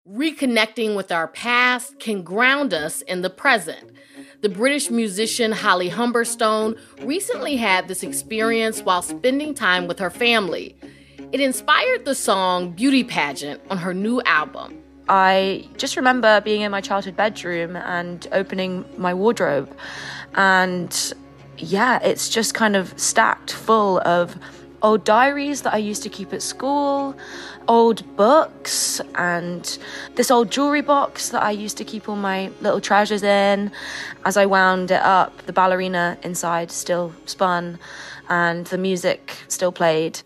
Reconnecting with our past can ground us in the present. The British musician Holly Humberstone recently had this experience while spending time with her family. It inspired the song Beauty Pageant on her new album. I just remember being in my childhood bedroom and opening my wardrobe. And yeah, it's just kind of stacked full of old diaries that I used to keep at school, old books, and this old jewelry box that I used to keep all my little treasures in. As I wound it up, the ballerina inside still spun and the music still played.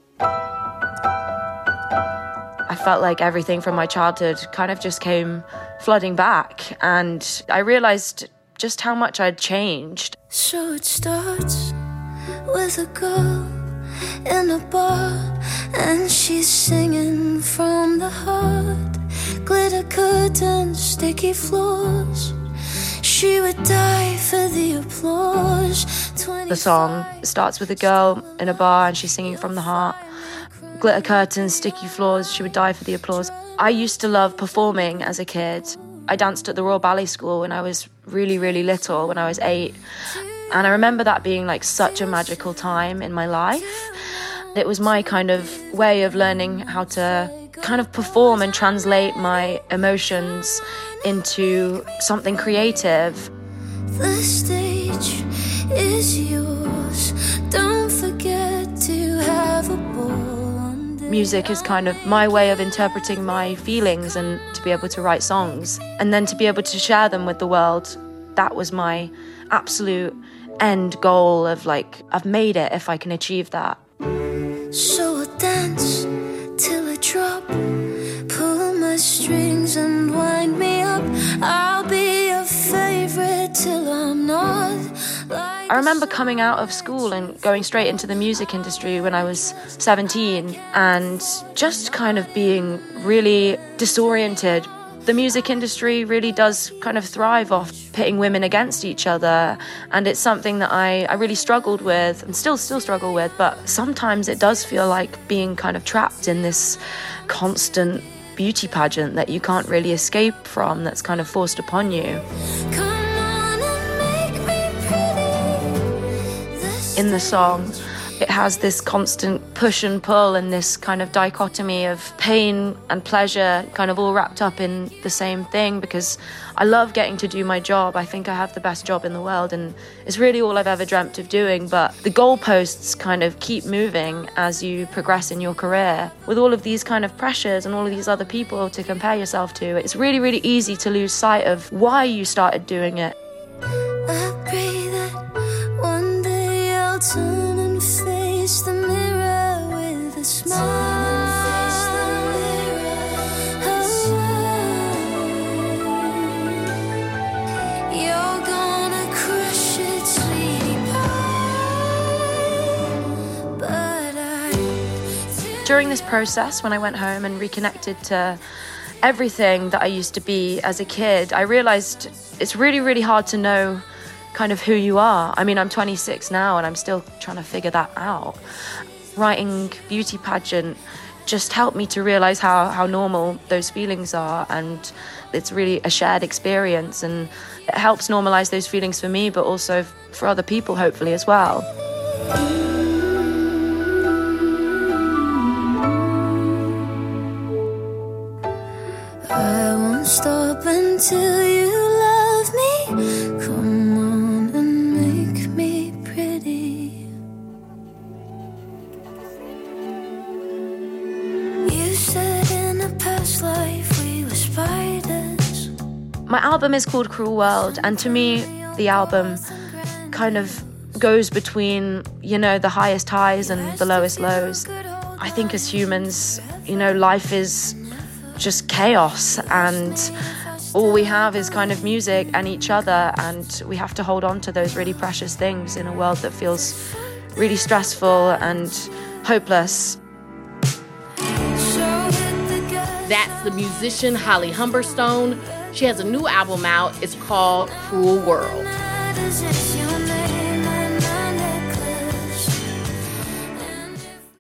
I felt like everything from my childhood kind of just came flooding back, and I realized just how much I'd changed. So it starts with a girl in a bar, and she's singing from the heart. Glitter curtains, sticky floors. She would die for the applause. The song starts with a girl in a bar and she's singing from the heart. Glitter curtains, sticky floors, she would die for the applause. I used to love performing as a kid. I danced at the Royal Ballet School when I was really, really little, when I was 8. And I remember that being like such a magical time in my life. It was my kind of way of learning how to kind of perform and translate my emotions into something creative. The stage is yours. Don't forget to have a ball. Music is kind of my way of interpreting my feelings and to be able to write songs. And then to be able to share them with the world, that was my absolute end goal of like, I've made it if I can achieve that. So I'll dance till I drop, pull my strings and wind me up. I'll be your favorite till I'm not. I remember coming out of school and going straight into the music industry when I was 17 and just kind of being really disoriented. The music industry really does kind of thrive off pitting women against each other, and it's something that I really struggled with and still struggle with, but sometimes it does feel like being kind of trapped in this constant beauty pageant that you can't really escape from, that's kind of forced upon you. In the song, it has this constant push and pull and this kind of dichotomy of pain and pleasure kind of all wrapped up in the same thing, because I love getting to do my job. I think I have the best job in the world and it's really all I've ever dreamt of doing, but the goalposts kind of keep moving as you progress in your career. With all of these kind of pressures and all of these other people to compare yourself to, it's really, really easy to lose sight of why you started doing it. I pray that one day I'll turn and face the mirror with a smile. You're gonna crush it, sweetie pie. But During this process, when I went home and reconnected to everything that I used to be as a kid, I realized it's really, really hard to know kind of who you are. I mean, I'm 26 now and I'm still trying to figure that out. Writing Beauty Pageant just helped me to realize how normal those feelings are, and it's really a shared experience, and it helps normalize those feelings for me, but also for other people, hopefully, as well. I won't stop until you love me. Come on and make me pretty. You said in a past life we were spiders. My album is called Cruel World, and to me, the album kind of goes between, the highest highs and the lowest lows. I think as humans, life is just chaos, and all we have is kind of music and each other, and we have to hold on to those really precious things in a world that feels really stressful and hopeless. That's the musician Holly Humberstone. She has a new album out. It's called Cruel World.